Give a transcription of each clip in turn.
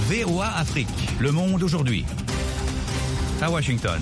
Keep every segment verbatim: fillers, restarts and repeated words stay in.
V O A Afrique, Le Monde aujourd'hui. À Washington.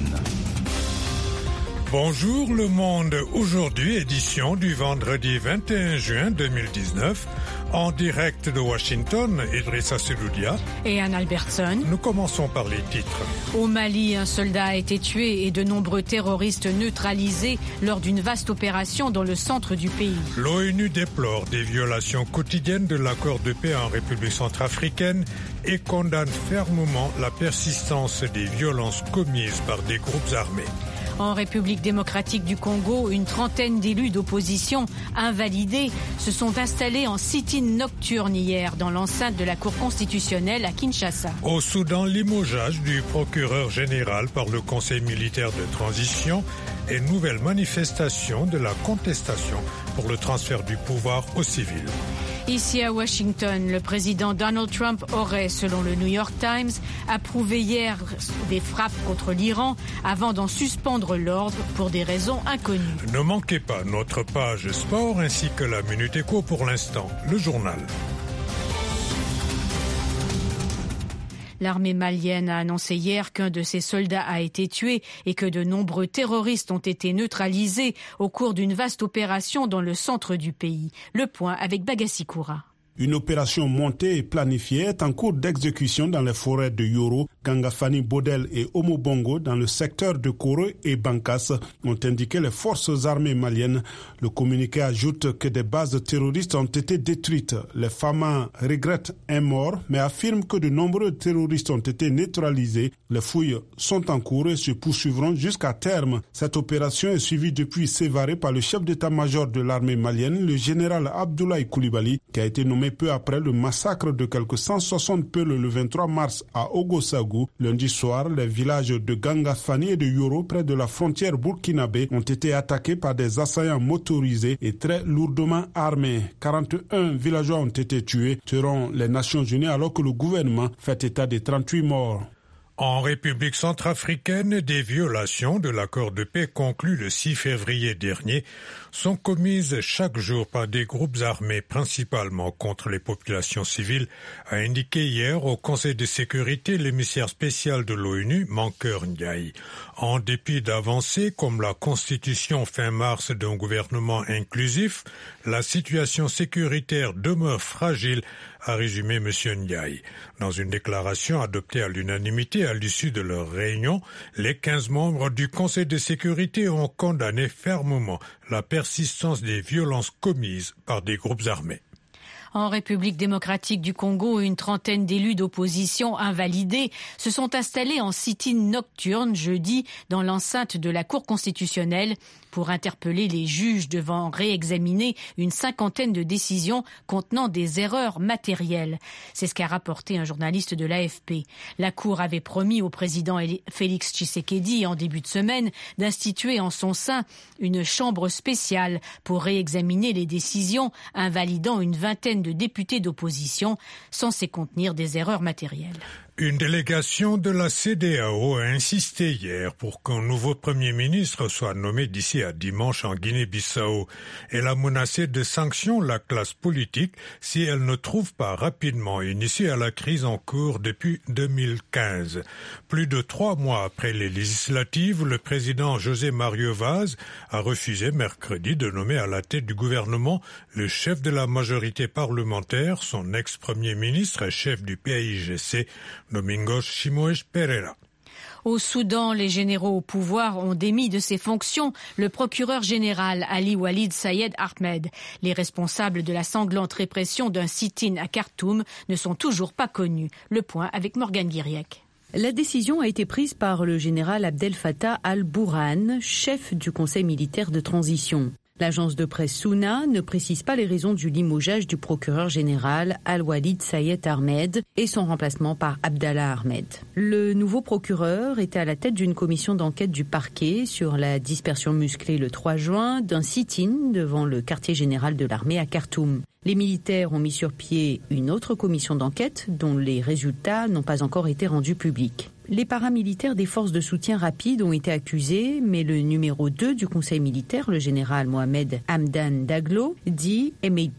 Bonjour Le Monde aujourd'hui, édition du vendredi vingt et un juin deux mille dix-neuf. En direct de Washington, Idrissa Seloudia et Anne Albertson. Nous commençons par les titres. Au Mali, un soldat a été tué et de nombreux terroristes neutralisés lors d'une vaste opération dans le centre du pays. L'ONU déplore des violations quotidiennes de l'accord de paix en République centrafricaine et condamne fermement la persistance des violences commises par des groupes armés. En République démocratique du Congo, une trentaine d'élus d'opposition invalidés se sont installés en sit-in nocturne hier dans l'enceinte de la Cour constitutionnelle à Kinshasa. Au Soudan, limogeage du procureur général par le Conseil militaire de transition et nouvelle manifestation de la contestation pour le transfert du pouvoir aux civils. Ici à Washington, le président Donald Trump aurait, selon le New York Times, approuvé hier des frappes contre l'Iran avant d'en suspendre l'ordre pour des raisons inconnues. Ne manquez pas notre page sport ainsi que la Minute Éco pour l'instant, le journal. L'armée malienne a annoncé hier qu'un de ses soldats a été tué et que de nombreux terroristes ont été neutralisés au cours d'une vaste opération dans le centre du pays. Le point avec Bagassi Koura. Une opération montée et planifiée est en cours d'exécution dans les forêts de Yoro, Gangafani, Bodel et Omobongo dans le secteur de Koro et Bankas, ont indiqué les forces armées maliennes. Le communiqué ajoute que des bases terroristes ont été détruites. Les Famas regrettent un mort, mais affirment que de nombreux terroristes ont été neutralisés. Les fouilles sont en cours et se poursuivront jusqu'à terme. Cette opération est suivie depuis Sévaré par le chef d'état-major de l'armée malienne, le général Abdoulaye Coulibaly, qui a été nommé peu après le massacre de quelques cent soixante Peuls le vingt-trois mars à Ogossagou. Lundi soir, les villages de Gangafani et de Yoro, près de la frontière burkinabé, ont été attaqués par des assaillants motorisés et très lourdement armés. quarante et un villageois ont été tués, selon les Nations Unies, alors que le gouvernement fait état de trente-huit morts. En République centrafricaine, des violations de l'accord de paix conclu le six février dernier sont commises chaque jour par des groupes armés, principalement contre les populations civiles, a indiqué hier au Conseil de sécurité l'émissaire spécial de l'ONU, Mankeur Ndiaye. En dépit d'avancées comme la constitution fin mars d'un gouvernement inclusif, la situation sécuritaire demeure fragile, a résumé M. Ndiaye. Dans une déclaration adoptée à l'unanimité à l'issue de leur réunion, les quinze membres du Conseil de sécurité ont condamné fermement la persistance des violences commises par des groupes armés. En République démocratique du Congo, une trentaine d'élus d'opposition invalidés se sont installés en sit-in nocturne jeudi dans l'enceinte de la Cour constitutionnelle pour interpeller les juges devant réexaminer une cinquantaine de décisions contenant des erreurs matérielles. C'est ce qu'a rapporté un journaliste de l'A F P. La Cour avait promis au président Félix Tshisekedi en début de semaine d'instituer en son sein une chambre spéciale pour réexaminer les décisions invalidant une vingtaine de députés d'opposition censés contenir des erreurs matérielles. Une délégation de la C E D E A O a insisté hier pour qu'un nouveau Premier ministre soit nommé d'ici à dimanche en Guinée-Bissau. Elle a menacé de sanctions la classe politique si elle ne trouve pas rapidement une issue à la crise en cours depuis deux mille quinze. Plus de trois mois après les législatives, le président José Mario Vaz a refusé mercredi de nommer à la tête du gouvernement le chef de la majorité parlementaire, son ex-premier ministre et chef du P A I G C, Domingos Simoes Pereira. Au Soudan, les généraux au pouvoir ont démis de ses fonctions le procureur général Ali Walid Sayed Ahmed. Les responsables de la sanglante répression d'un sit-in à Khartoum ne sont toujours pas connus. Le point avec Morgane Guiriec. La décision a été prise par le général Abdel Fattah al-Burhan, chef du conseil militaire de transition. L'agence de presse Souna ne précise pas les raisons du limogeage du procureur général Al-Walid Sayed Ahmed et son remplacement par Abdallah Ahmed. Le nouveau procureur était à la tête d'une commission d'enquête du parquet sur la dispersion musclée le trois juin d'un sit-in devant le quartier général de l'armée à Khartoum. Les militaires ont mis sur pied une autre commission d'enquête dont les résultats n'ont pas encore été rendus publics. Les paramilitaires des forces de soutien rapide ont été accusés, mais le numéro deux du conseil militaire, le général Mohamed Hamdan Daglo, dit Emeiti,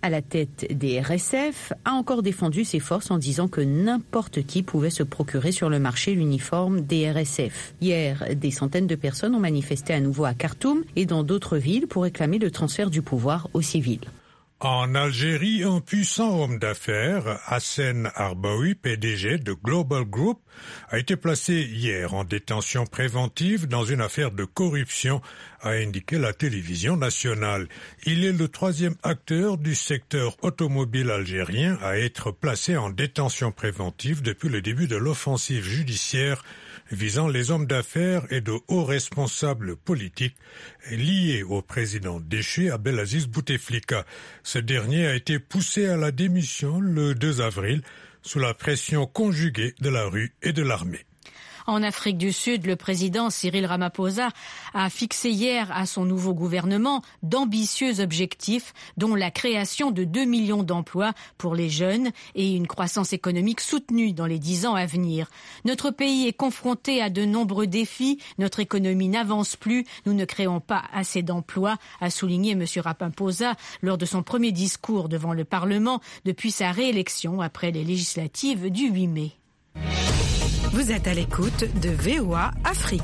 à la tête des R S F, a encore défendu ses forces en disant que n'importe qui pouvait se procurer sur le marché l'uniforme des R S F. Hier, des centaines de personnes ont manifesté à nouveau à Khartoum et dans d'autres villes pour réclamer le transfert du pouvoir aux civils. En Algérie, un puissant homme d'affaires, Hassen Arbaoui, P D G de Global Group, a été placé hier en détention préventive dans une affaire de corruption, a indiqué la télévision nationale. Il est le troisième acteur du secteur automobile algérien à être placé en détention préventive depuis le début de l'offensive judiciaire visant les hommes d'affaires et de hauts responsables politiques liés au président déchu Abdelaziz Bouteflika. Ce dernier a été poussé à la démission le deux avril sous la pression conjuguée de la rue et de l'armée. En Afrique du Sud, le président Cyril Ramaphosa a fixé hier à son nouveau gouvernement d'ambitieux objectifs, dont la création de deux millions d'emplois pour les jeunes et une croissance économique soutenue dans les dix ans à venir. Notre pays est confronté à de nombreux défis, notre économie n'avance plus, nous ne créons pas assez d'emplois, a souligné M. Ramaphosa lors de son premier discours devant le Parlement depuis sa réélection après les législatives du huit mai. Vous êtes à l'écoute de V O A Afrique.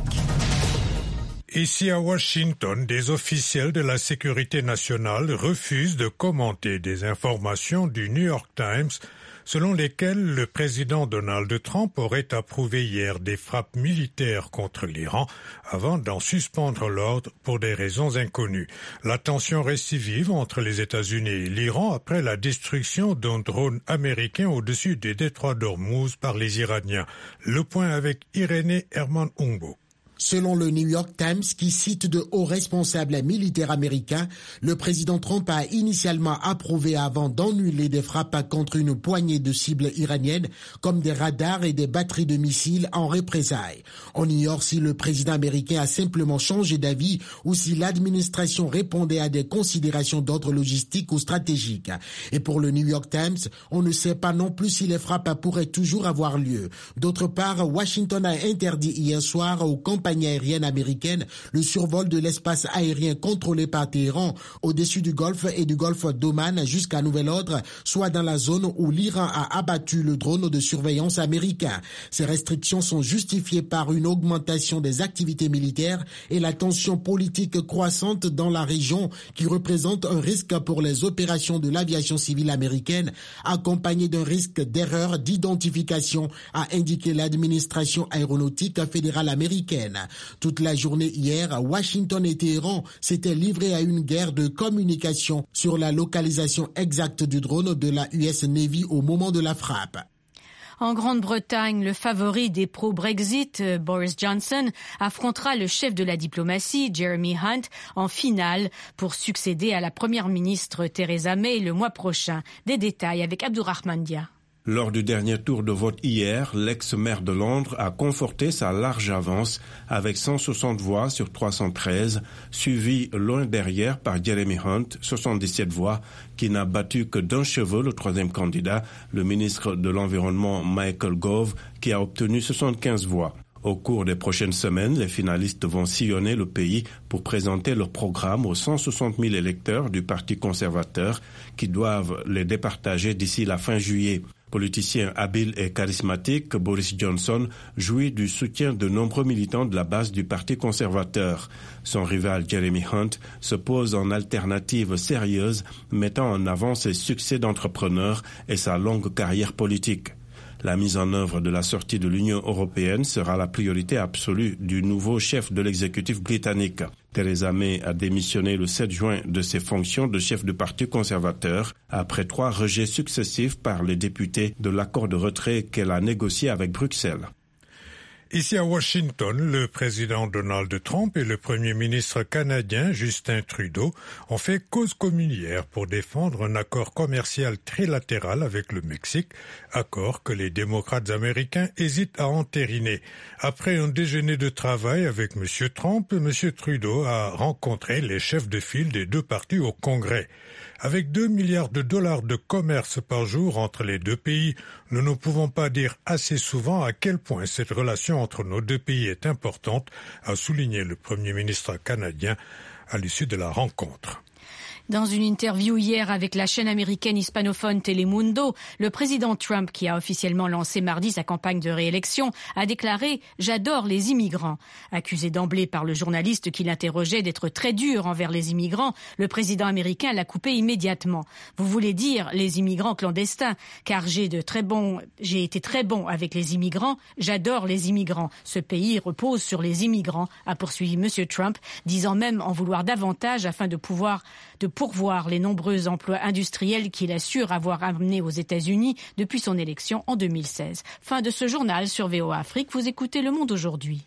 Ici à Washington, des officiels de la sécurité nationale refusent de commenter des informations du New York Times selon lesquelles le président Donald Trump aurait approuvé hier des frappes militaires contre l'Iran avant d'en suspendre l'ordre pour des raisons inconnues. La tension reste vive entre les États-Unis et l'Iran après la destruction d'un drone américain au-dessus des détroits d'Ormuz par les Iraniens. Le point avec Irénée Herman Umbo. Selon le New York Times, qui cite de hauts responsables militaires américains, le président Trump a initialement approuvé avant d'annuler des frappes contre une poignée de cibles iraniennes, comme des radars et des batteries de missiles en représailles. On ignore si le président américain a simplement changé d'avis ou si l'administration répondait à des considérations d'ordre logistique ou stratégique. Et pour le New York Times, on ne sait pas non plus si les frappes pourraient toujours avoir lieu. D'autre part, Washington a interdit hier soir aux compagnies aérienne américaine le survol de l'espace aérien contrôlé par Téhéran au-dessus du Golfe et du Golfe d'Oman jusqu'à nouvel ordre, soit dans la zone où l'Iran a abattu le drone de surveillance américain. Ces restrictions sont justifiées par une augmentation des activités militaires et la tension politique croissante dans la région qui représente un risque pour les opérations de l'aviation civile américaine, accompagné d'un risque d'erreur d'identification, a indiqué l'administration aéronautique fédérale américaine. Toute la journée hier, Washington et Téhéran s'étaient livrés à une guerre de communication sur la localisation exacte du drone de la U S Navy au moment de la frappe. En Grande-Bretagne, le favori des pro-Brexit, Boris Johnson, affrontera le chef de la diplomatie, Jeremy Hunt, en finale pour succéder à la première ministre Theresa May le mois prochain. Des détails avec Abdourahmane Dia. Lors du dernier tour de vote hier, l'ex-maire de Londres a conforté sa large avance avec cent soixante voix sur trois cent treize, suivi loin derrière par Jeremy Hunt, soixante-dix-sept voix, qui n'a battu que d'un cheveu le troisième candidat, le ministre de l'Environnement Michael Gove, qui a obtenu soixante-quinze voix. Au cours des prochaines semaines, les finalistes vont sillonner le pays pour présenter leur programme aux cent soixante mille électeurs du Parti conservateur qui doivent les départager d'ici la fin juillet. Politicien habile et charismatique, Boris Johnson jouit du soutien de nombreux militants de la base du Parti conservateur. Son rival Jeremy Hunt se pose en alternative sérieuse, mettant en avant ses succès d'entrepreneur et sa longue carrière politique. La mise en œuvre de la sortie de l'Union européenne sera la priorité absolue du nouveau chef de l'exécutif britannique. Theresa May a démissionné le sept juin de ses fonctions de chef du Parti conservateur après trois rejets successifs par les députés de l'accord de retrait qu'elle a négocié avec Bruxelles. Ici à Washington, le président Donald Trump et le premier ministre canadien Justin Trudeau ont fait cause commune hier pour défendre un accord commercial trilatéral avec le Mexique, accord que les démocrates américains hésitent à entériner. Après un déjeuner de travail avec M. Trump, M. Trudeau a rencontré les chefs de file des deux partis au Congrès. Avec deux milliards de dollars de commerce par jour entre les deux pays, nous ne pouvons pas dire assez souvent à quel point cette relation entre nos deux pays est importante, a souligné le Premier ministre canadien à l'issue de la rencontre. Dans une interview hier avec la chaîne américaine hispanophone Telemundo, le président Trump, qui a officiellement lancé mardi sa campagne de réélection, a déclaré « J'adore les immigrants ». Accusé d'emblée par le journaliste qui l'interrogeait d'être très dur envers les immigrants, le président américain l'a coupé immédiatement. « Vous voulez dire les immigrants clandestins, car j'ai de très bons, j'ai été très bon avec les immigrants, j'adore les immigrants. Ce pays repose sur les immigrants », a poursuivi M. Trump, disant même en vouloir davantage afin de pouvoir de pourvoir les nombreux emplois industriels qu'il assure avoir amenés aux États-Unis depuis son élection en deux mille seize. Fin de ce journal sur V O A Afrique. Vous écoutez Le Monde aujourd'hui.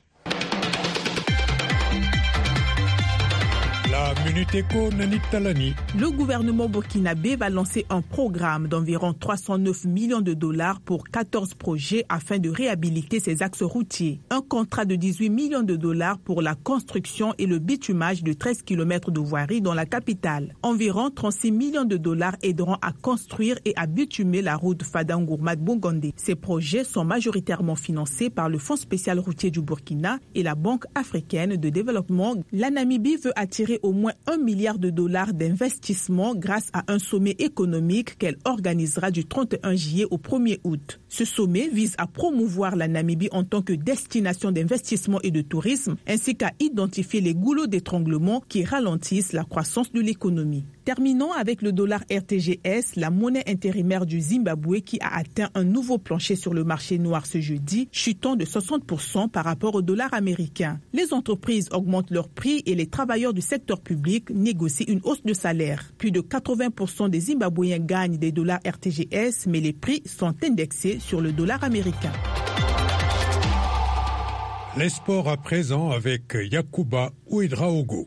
La Minute Éco, Nani Talani. Le gouvernement burkinabé va lancer un programme d'environ trois cent neuf millions de dollars pour quatorze projets afin de réhabiliter ses axes routiers. Un contrat de dix-huit millions de dollars pour la construction et le bitumage de treize kilomètres de voirie dans la capitale. Environ trente-six millions de dollars aideront à construire et à bitumer la route Fadang-Gourmad-Bongandé. Ces projets sont majoritairement financés par le Fonds spécial routier du Burkina et la Banque africaine de développement. La Namibie veut attirer au moins un milliard de dollars d'investissement grâce à un sommet économique qu'elle organisera du trente et un juillet au premier août. Ce sommet vise à promouvoir la Namibie en tant que destination d'investissement et de tourisme, ainsi qu'à identifier les goulots d'étranglement qui ralentissent la croissance de l'économie. Terminons avec le dollar R T G S, la monnaie intérimaire du Zimbabwe qui a atteint un nouveau plancher sur le marché noir ce jeudi, chutant de soixante pour cent par rapport au dollar américain. Les entreprises augmentent leurs prix et les travailleurs du secteur public négocient une hausse de salaire. Plus de quatre-vingts pour cent des Zimbabwéens gagnent des dollars R T G S, mais les prix sont indexés sur le dollar américain. Les sports à présent avec Yacouba Ouedraogo.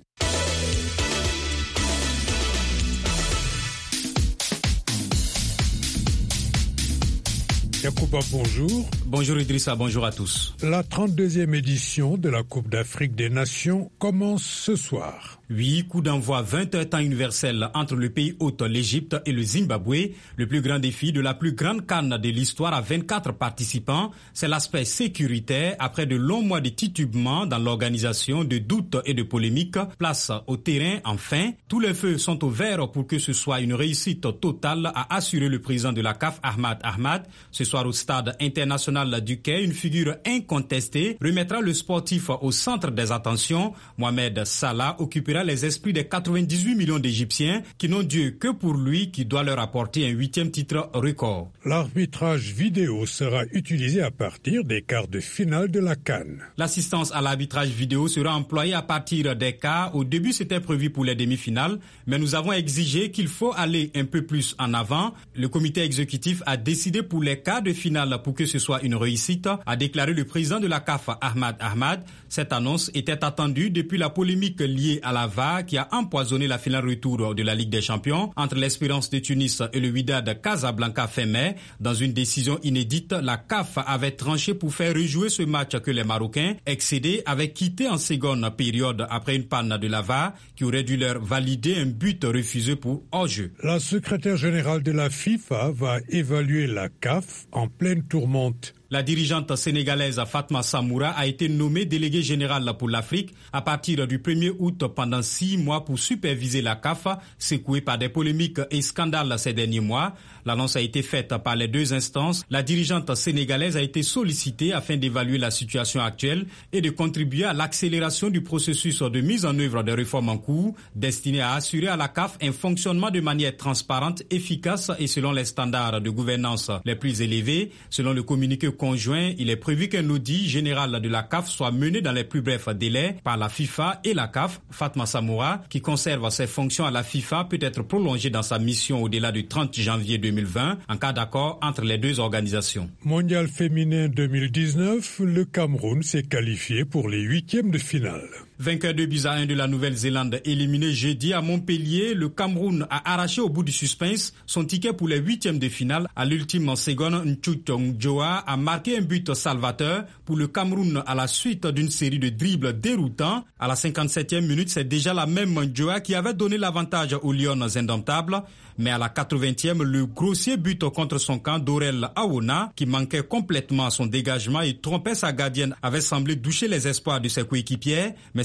Yacouba, bonjour. Bonjour Idrissa, bonjour à tous. La trente-deuxième édition de la Coupe d'Afrique des Nations commence ce soir. Oui, coup d'envoi vingt heures temps universel entre le pays hôte, l'Égypte et le Zimbabwe. Le plus grand défi de la plus grande CAN de l'histoire à vingt-quatre participants, c'est l'aspect sécuritaire après de longs mois de titubement dans l'organisation, de doutes et de polémiques. Place au terrain, enfin. Tous les feux sont au vert pour que ce soit une réussite totale, a assuré le président de la C A F, Ahmad Ahmad. Ce soir au stade international du Quai, une figure incontestée remettra le sportif au centre des attentions. Mohamed Salah occupera les esprits des quatre-vingt-dix-huit millions d'Égyptiens qui n'ont Dieu que pour lui, qui doit leur apporter un huitième titre record. L'arbitrage vidéo sera utilisé à partir des quarts de finale de la CAN. L'assistance à l'arbitrage vidéo sera employée à partir des quarts. Au début, c'était prévu pour les demi-finales, mais nous avons exigé qu'il faut aller un peu plus en avant. Le comité exécutif a décidé pour les quarts de finale pour que ce soit une réussite, a déclaré le président de la C A F, Ahmad Ahmad. Cette annonce était attendue depuis la polémique liée à la V A R qui a empoisonné la finale retour de la Ligue des Champions entre l'Espérance de Tunis et le Wydad Casablanca fin mai. Dans une décision inédite, la C A F avait tranché pour faire rejouer ce match que les Marocains, excédés, avaient quitté en seconde période après une panne de la V A R qui aurait dû leur valider un but refusé pour hors-jeu. La secrétaire générale de la FIFA va évaluer la C A F en pleine tourmente. La dirigeante sénégalaise Fatma Samoura a été nommée déléguée générale pour l'Afrique à partir du premier août pendant six mois pour superviser la C A F, secouée par des polémiques et scandales ces derniers mois. L'annonce a été faite par les deux instances. La dirigeante sénégalaise a été sollicitée afin d'évaluer la situation actuelle et de contribuer à l'accélération du processus de mise en œuvre des réformes en cours destinées à assurer à la C A F un fonctionnement de manière transparente, efficace et selon les standards de gouvernance les plus élevés. Selon le communiqué conjoint, il est prévu qu'un audit général de la C A F soit mené dans les plus brefs délais par la FIFA et la C A F. Fatma Samoura, qui conserve ses fonctions à la FIFA, peut être prolongée dans sa mission au-delà du trente janvier deux mille vingt en cas d'accord entre les deux organisations. Mondial féminin deux mille dix-neuf, le Cameroun s'est qualifié pour les huitièmes de finale. Vainqueur de buts à un de la Nouvelle-Zélande éliminé jeudi à Montpellier, le Cameroun a arraché au bout du suspense son ticket pour les huitièmes de finale. À l'ultime seconde, Nchuchong Joa a marqué un but salvateur pour le Cameroun à la suite d'une série de dribbles déroutants. À la cinquante-septième minute, c'est déjà la même Joa qui avait donné l'avantage aux Lions indomptables. Mais à la quatre-vingtième, le grossier but contre son camp d'Aurel Aona, qui manquait complètement son dégagement et trompait sa gardienne, avait semblé doucher les espoirs de ses coéquipiers. Mais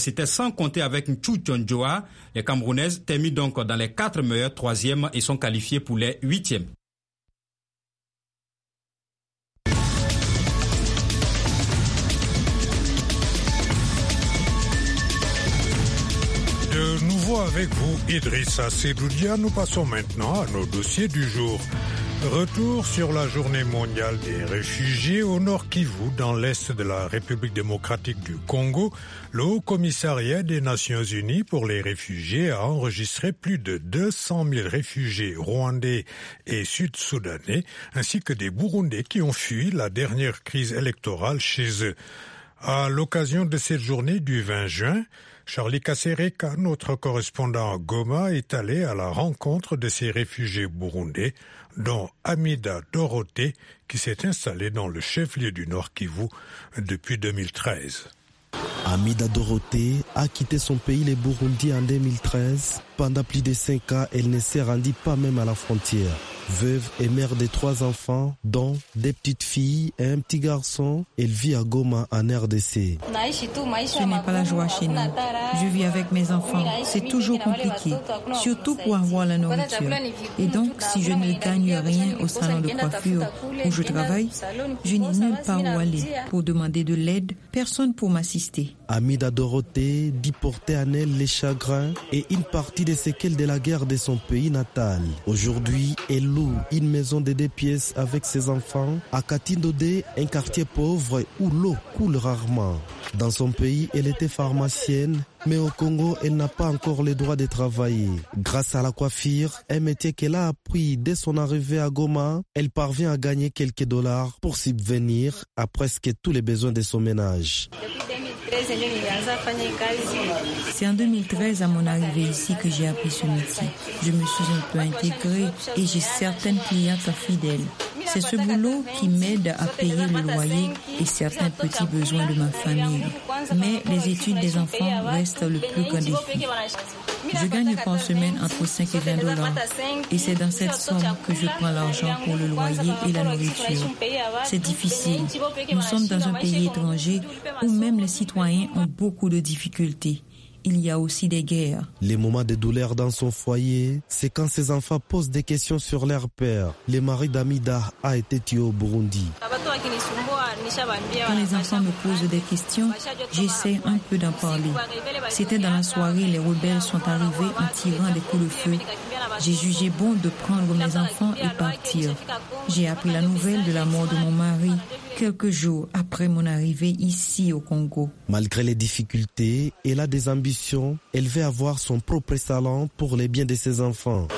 c'était sans compter avec Nchu Tchondjoa. Les Camerounaises terminent donc dans les quatre meilleures troisièmes et sont qualifiées pour les huitièmes. De nouveau avec vous, Idrissa Sedoudia, nous passons maintenant à nos dossiers du jour. Retour sur la journée mondiale des réfugiés au Nord Kivu, dans l'est de la République démocratique du Congo. Le Haut Commissariat des Nations Unies pour les réfugiés a enregistré plus de deux cent mille réfugiés rwandais et sud-soudanais, ainsi que des Burundais qui ont fui la dernière crise électorale chez eux. À l'occasion de cette journée du vingt juin, Charlie Kasereka, notre correspondant à Goma, est allé à la rencontre de ces réfugiés burundais, dont Amida Dorothée, qui s'est installée dans le chef-lieu du Nord Kivu depuis deux mille treize. Amida Dorothée a quitté son pays, le Burundi, en deux mille treize. Pendant plus de cinq ans, elle ne s'est rendue pas même à la frontière. Veuve et mère de trois enfants, dont des petites filles et un petit garçon, elle vit à Goma, en R D C. Ce n'est pas la joie chez nous. Je vis avec mes enfants. C'est toujours compliqué, surtout pour avoir la nourriture. Et donc, si je ne gagne rien au salon de coiffure où je travaille, je n'ai nulle part où aller. Pour demander de l'aide, personne pour m'assister. Amida Dorothée dit porter en elle les chagrins et une partie des séquelles de la guerre de son pays natal. Aujourd'hui, elle loue une maison de deux pièces avec ses enfants à Katindodé, un quartier pauvre où l'eau coule rarement. Dans son pays, elle était pharmacienne, mais au Congo, elle n'a pas encore le droit de travailler. Grâce à la coiffure, un métier qu'elle a appris dès son arrivée à Goma, elle parvient à gagner quelques dollars pour subvenir à presque tous les besoins de son ménage. C'est en deux mille treize, à mon arrivée ici, que j'ai appris ce métier. Je me suis un peu intégrée et j'ai certaines clientes fidèles. C'est ce boulot qui m'aide à payer le loyer et certains petits besoins de ma famille. Mais les études des enfants restent le plus grand défi. Je gagne par semaine entre cinq et vingt dollars. Et c'est dans cette somme que je prends l'argent pour le loyer et la nourriture. C'est difficile. Nous sommes dans un pays étranger où même les citoyens ont beaucoup de difficultés. Il y a aussi des guerres. Les moments de douleur dans son foyer, c'est quand ses enfants posent des questions sur leur père. Le mari d'Amida a été tué au Burundi. Quand les enfants me posent des questions, j'essaie un peu d'en parler. C'était dans la soirée, les rebelles sont arrivés en tirant des coups de feu. J'ai jugé bon de prendre mes enfants et partir. J'ai appris la nouvelle de la mort de mon mari quelques jours après mon arrivée ici au Congo. Malgré les difficultés, elle a des ambitions. Elle veut avoir son propre salon pour les biens de ses enfants.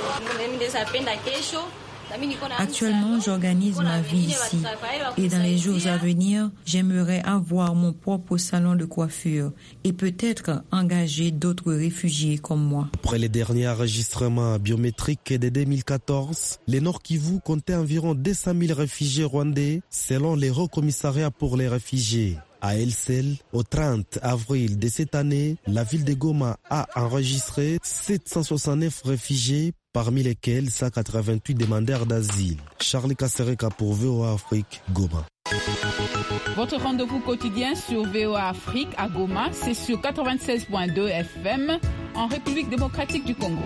Actuellement, j'organise ma vie ici et dans les jours à venir, j'aimerais avoir mon propre salon de coiffure et peut-être engager d'autres réfugiés comme moi. Après les derniers enregistrements biométriques de deux mille quatorze, le Nord Kivu comptait environ deux cent mille réfugiés rwandais selon le Haut Commissariat pour les réfugiés. À elle seule, au trente avril de cette année, la ville de Goma a enregistré sept cent soixante-neuf réfugiés, parmi lesquels cent quatre-vingt-huit demandeurs d'asile. Charlie Kasereka pour V O A Afrique, Goma. Votre rendez-vous quotidien sur V O A Afrique à Goma, c'est sur quatre-vingt-seize point deux F M en République démocratique du Congo.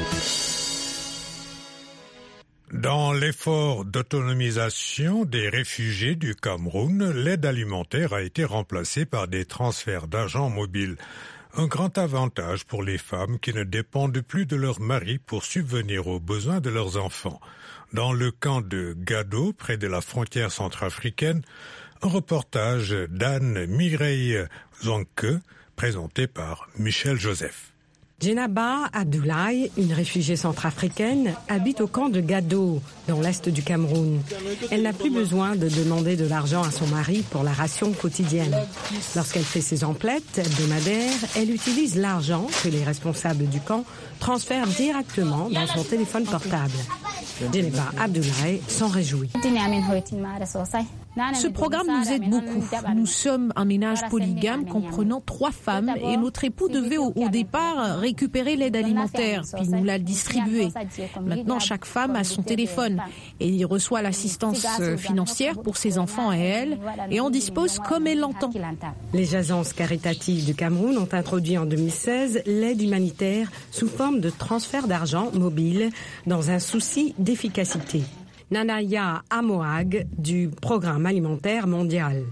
Dans l'effort d'autonomisation des réfugiés du Cameroun, l'aide alimentaire a été remplacée par des transferts d'argent mobile. Un grand avantage pour les femmes qui ne dépendent plus de leur mari pour subvenir aux besoins de leurs enfants. Dans le camp de Gado, près de la frontière centrafricaine, un reportage d'Anne Mireille Zonke, présenté par Michel Joseph. Djenaba Abdoulaye, une réfugiée centrafricaine, habite au camp de Gado, dans l'est du Cameroun. Elle n'a plus besoin de demander de l'argent à son mari pour la ration quotidienne. Lorsqu'elle fait ses emplettes hebdomadaires, elle utilise l'argent que les responsables du camp transfèrent directement dans son téléphone portable. Djenaba Abdoulaye s'en réjouit. Ce programme nous aide beaucoup. Nous sommes un ménage polygame comprenant trois femmes et notre époux devait au, au départ récupérer l'aide alimentaire, puis nous la distribuer. Maintenant, chaque femme a son téléphone et il reçoit l'assistance financière pour ses enfants et elle, et en dispose comme elle l'entend. Les agences caritatives du Cameroun ont introduit en deux mille seize l'aide humanitaire sous forme de transfert d'argent mobile dans un souci d'efficacité. Nanaya Amoag du Programme alimentaire mondial.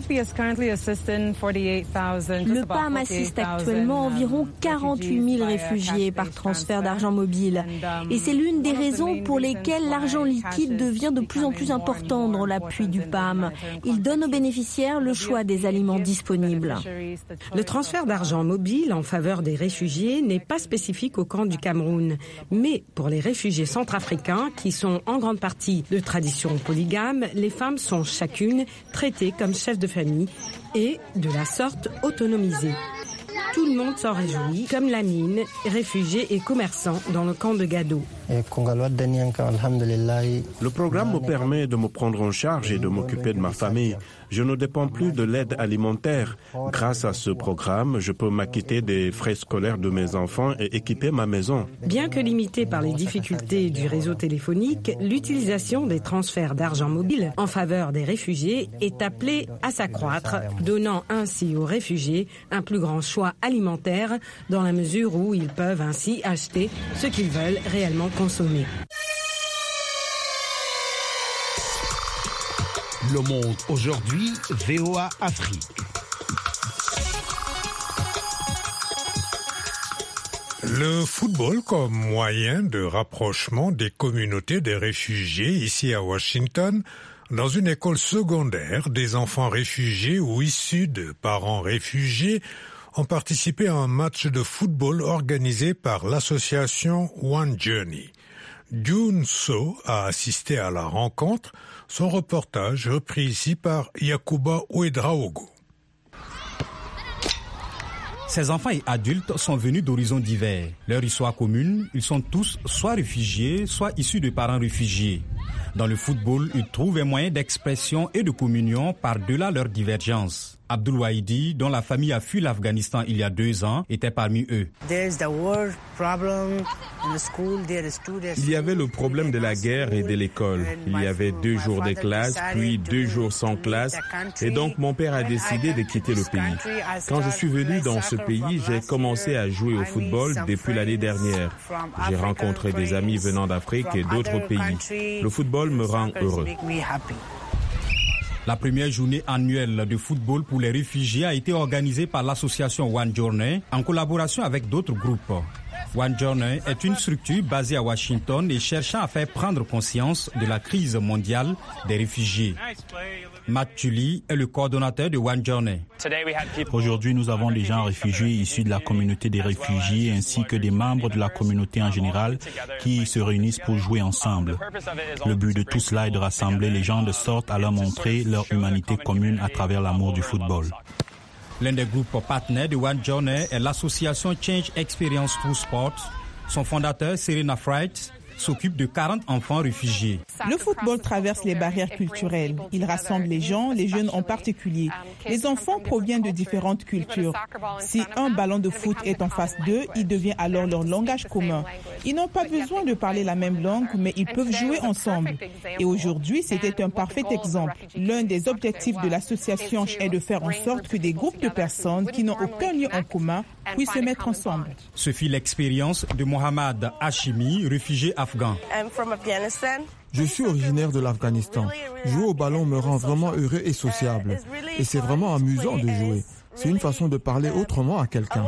Le P A M assiste actuellement environ quarante-huit mille réfugiés par transfert d'argent mobile. Et c'est l'une des raisons pour lesquelles l'argent liquide devient de plus en plus important dans l'appui du P A M. Il donne aux bénéficiaires le choix des aliments disponibles. Le transfert d'argent mobile en faveur des réfugiés n'est pas spécifique au camp du Cameroun. Mais pour les réfugiés centrafricains qui sont en grande partie de tradition polygame, les femmes sont chacune traitées comme chefs de famille et, de la sorte, autonomisées. Tout le monde s'en réjouit, comme Lamine, réfugié et commerçant dans le camp de Gado. Le programme me permet de me prendre en charge et de m'occuper de ma famille. Je ne dépends plus de l'aide alimentaire. Grâce à ce programme, je peux m'acquitter des frais scolaires de mes enfants et équiper ma maison. Bien que limitée par les difficultés du réseau téléphonique, l'utilisation des transferts d'argent mobile en faveur des réfugiés est appelée à s'accroître, donnant ainsi aux réfugiés un plus grand choix alimentaire dans la mesure où ils peuvent ainsi acheter ce qu'ils veulent réellement consommer. Le Monde aujourd'hui, V O A Afrique. Le football comme moyen de rapprochement des communautés des réfugiés ici à Washington. Dans une école secondaire, des enfants réfugiés ou issus de parents réfugiés ont participé à un match de football organisé par l'association One Journey. June So a assisté à la rencontre. Son reportage repris ici par Yakuba Ouedraogo. Ces enfants et adultes sont venus d'horizons divers. Leur histoire commune, ils sont tous soit réfugiés, soit issus de parents réfugiés. Dans le football, ils trouvent un moyen d'expression et de communion par-delà leurs divergences. Abdul Wahidi, dont la famille a fui l'Afghanistan il y a deux ans, était parmi eux. Il y avait le problème de la guerre et de l'école. Il y avait deux jours de classe, puis deux jours sans classe. Et donc mon père a décidé de quitter le pays. Quand je suis venu dans ce pays, j'ai commencé à jouer au football depuis l'année dernière. J'ai rencontré des amis venant d'Afrique et d'autres pays. Le football me rend heureux. La première journée annuelle de football pour les réfugiés a été organisée par l'association One Journey en collaboration avec d'autres groupes. One Journey est une structure basée à Washington et cherchant à faire prendre conscience de la crise mondiale des réfugiés. Matt Tully est le coordonnateur de One Journey. Aujourd'hui, nous avons des gens réfugiés issus de la communauté des réfugiés ainsi que des membres de la communauté en général qui se réunissent pour jouer ensemble. Le but de tout cela est de rassembler les gens de sorte à leur montrer leur humanité commune à travers l'amour du football. L'un des groupes partenaires de One Journey est l'association Change Experience Through Sport. Son fondateur, Serena Fright, s'occupe de quarante enfants réfugiés. Le football traverse les barrières culturelles. Il rassemble les gens, les jeunes en particulier. Les enfants proviennent de différentes cultures. Si un ballon de foot est en face d'eux, il devient alors leur langage commun. Ils n'ont pas besoin de parler la même langue, mais ils peuvent jouer ensemble. Et aujourd'hui, c'était un parfait exemple. L'un des objectifs de l'association est de faire en sorte que des groupes de personnes qui n'ont aucun lien en commun puissent se mettre ensemble. Ce fut l'expérience de Mohammad Hashimi, réfugié afghan. Je suis originaire de l'Afghanistan. Jouer au ballon me rend vraiment heureux et sociable. Et c'est vraiment amusant de jouer. C'est une façon de parler autrement à quelqu'un.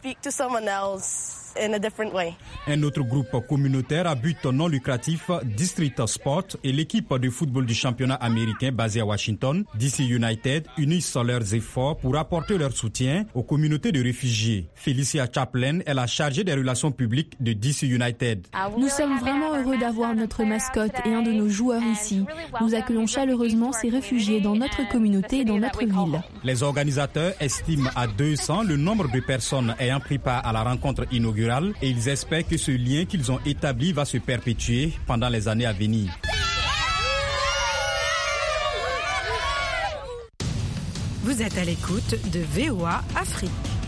Un autre groupe communautaire à but non lucratif, District Sport, et l'équipe de football du championnat américain basée à Washington, D C United, unissent leurs efforts pour apporter leur soutien aux communautés de réfugiés. Felicia Chaplin est la chargée des relations publiques de D C United. Nous sommes vraiment heureux d'avoir notre mascotte et un de nos joueurs ici. Nous accueillons chaleureusement ces réfugiés dans notre communauté et dans notre ville. Les organisateurs estiment à deux cents le nombre de personnes ayant pris part à la rencontre inaugurale et ils espèrent que ce lien qu'ils ont établi va se perpétuer pendant les années à venir. Vous êtes à l'écoute de V O A Afrique.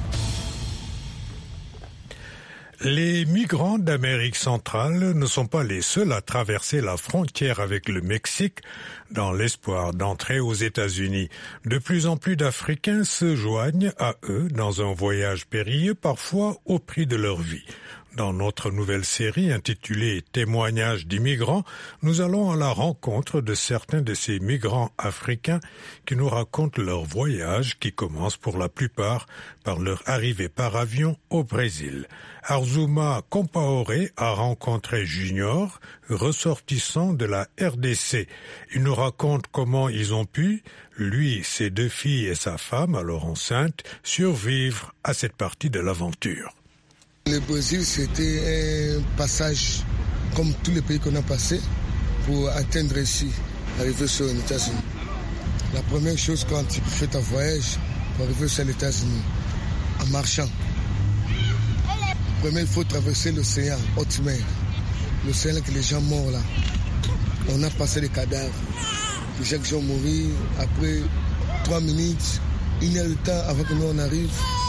Les migrants d'Amérique centrale ne sont pas les seuls à traverser la frontière avec le Mexique dans l'espoir d'entrer aux États-Unis. De plus en plus d'Africains se joignent à eux dans un voyage périlleux, parfois au prix de leur vie. Dans notre nouvelle série intitulée « Témoignages d'immigrants », nous allons à la rencontre de certains de ces migrants africains qui nous racontent leur voyage qui commence pour la plupart par leur arrivée par avion au Brésil. Arzuma Compaoré a rencontré Junior, ressortissant de la R D C. Il nous raconte comment ils ont pu, lui, ses deux filles et sa femme, alors enceinte, survivre à cette partie de l'aventure. Le Brésil, c'était un passage comme tous les pays qu'on a passé pour atteindre ici, arriver sur les États-Unis. La première chose quand tu fais ton voyage pour arriver sur les États-Unis, en marchant. Premièrement, il faut traverser l'océan, haute mer. L'océan que les gens meurent là. On a passé les cadavres. Les gens qui sont morts, après trois minutes, une heure de temps avant que nous on arrive.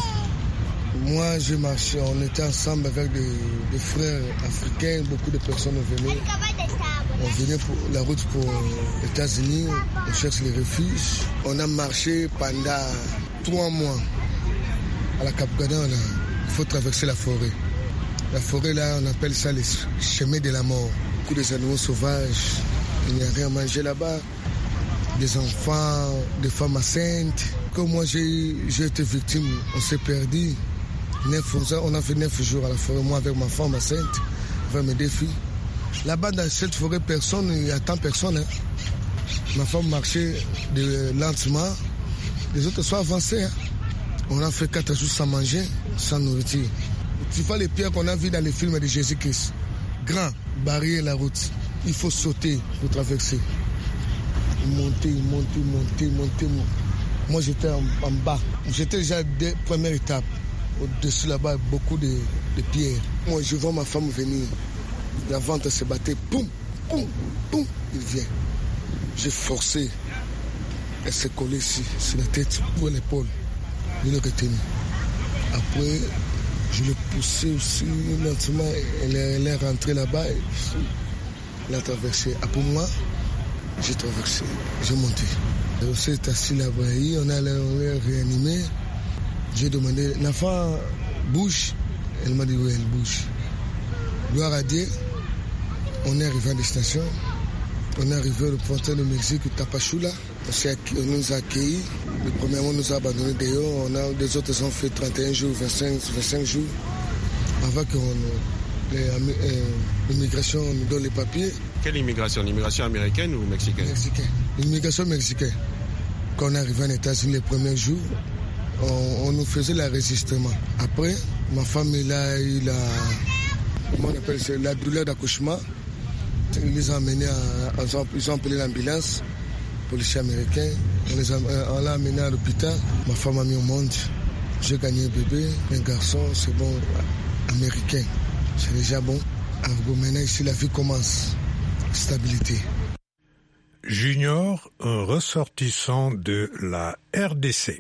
Moi, j'ai marché, on était ensemble avec des, des frères africains, beaucoup de personnes venaient. On venait pour la route pour les États-Unis, on cherche les refuges. On a marché pendant trois mois. À la Cap-Gardin, il faut traverser la forêt. La forêt, là, on appelle ça les chemins de la mort. Beaucoup d'animaux sauvages, il n'y a rien à manger là-bas. Des enfants, des femmes enceintes. Comme moi, j'ai, j'ai été victime, on s'est perdu. Neuf, on a fait neuf jours à la forêt, moi avec ma femme enceinte, avec mes deux filles. Là-bas, dans cette forêt, personne, il n'y a tant personne. Hein. Ma femme marchait de, lentement, les autres sont avancés. Hein. On a fait quatre jours sans manger, sans nourriture. Tu vois les pierres qu'on a vues dans les films de Jésus-Christ. Grand, barrière la route. Il faut sauter pour traverser. Monter, monter, monter, monter. Moi, j'étais en, en bas. J'étais déjà à la première étape. Au-dessus là-bas, beaucoup de, de pierres. Moi, je vois ma femme venir. La vente se battait. Poum, poum, poum. Il vient. J'ai forcé. Elle s'est collée ici, sur la tête, pour l'épaule. Je l'ai retenue. Après, je l'ai poussée aussi lentement. Elle est, elle est rentrée là-bas. Elle a traversé. Après moi, j'ai traversé. J'ai monté. Elle s'est assise là-bas. On a, on l'a réanimé. J'ai demandé, l'enfant bouge. Elle m'a dit oui, elle bouge. Gloire à Dieu, on est arrivé à la station. On est arrivé au frontière de Mexique, Tapachula. On nous a accueillis. Le premier mois, on nous a abandonnés dehors. On a, des autres ont fait trente et un jours, vingt-cinq, vingt-cinq jours. Avant que l'immigration nous donne les papiers. Quelle immigration? L'immigration américaine ou mexicaine? Mexicaine. L'immigration mexicaine. Quand on est arrivé en États-Unis les premiers jours, on, on nous faisait l'enregistrement. Après, ma femme, elle a eu la, comment on appelle ça, la douleur d'accouchement. Ils les ont amenés, à, ils ont appelé l'ambulance, policier américain. On, les a, on l'a amené à l'hôpital. Ma femme a mis au monde. J'ai gagné un bébé, un garçon, c'est bon, américain. C'est déjà bon. Alors maintenant, ici, la vie commence. Stabilité. Junior, un ressortissant de la R D C.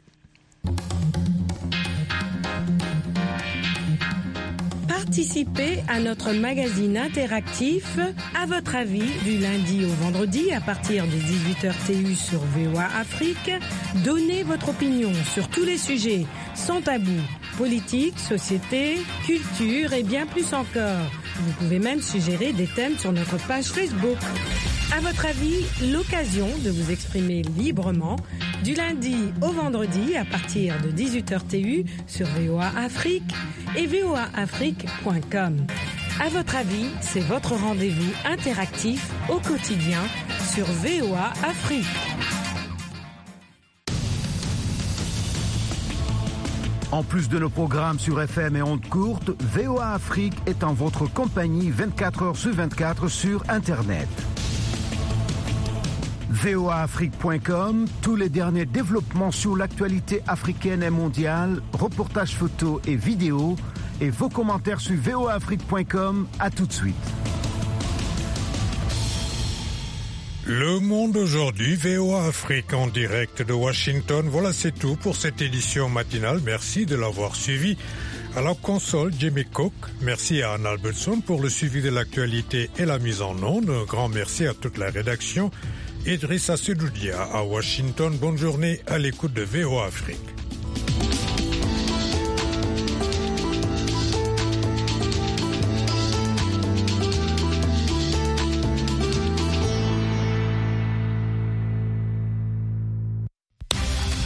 Participez à notre magazine interactif À votre avis du lundi au vendredi à partir de dix-huit heures T U sur V O A Afrique. Donnez votre opinion sur tous les sujets sans tabou, politique, société, culture et bien plus encore. Vous pouvez même suggérer des thèmes sur notre page Facebook. À votre avis, l'occasion de vous exprimer librement du lundi au vendredi à partir de dix-huit heures T U sur V O A Afrique et V O A Afrique point com. À votre avis, c'est votre rendez-vous interactif au quotidien sur V O A Afrique. En plus de nos programmes sur F M et ondes courtes, V O A Afrique est en votre compagnie vingt-quatre heures sur vingt-quatre sur Internet. V O A Afrique point com, tous les derniers développements sur l'actualité africaine et mondiale, reportages photos et vidéos, et vos commentaires sur V O A Afrique point com. À tout de suite. Le Monde aujourd'hui, V O A Afrique en direct de Washington. Voilà, c'est tout pour cette édition matinale. Merci de l'avoir suivi. À la console, Jimmy Cook. Merci à Anne Albertson pour le suivi de l'actualité et la mise en onde. Un grand merci à toute la rédaction. Idrissa Sedoudia à Washington. Bonne journée à l'écoute de V O A Afrique.